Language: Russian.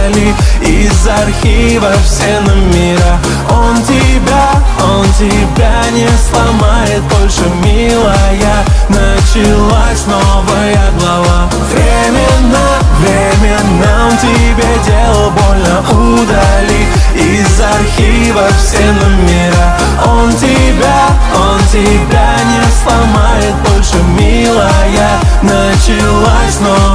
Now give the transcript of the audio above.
удали из архива все номера. Он тебя не сломает больше, милая. Началась новая глава. Временно он тебе делал больно, удали из архива все номера. Он тебя не сломает больше, милая. Началась новая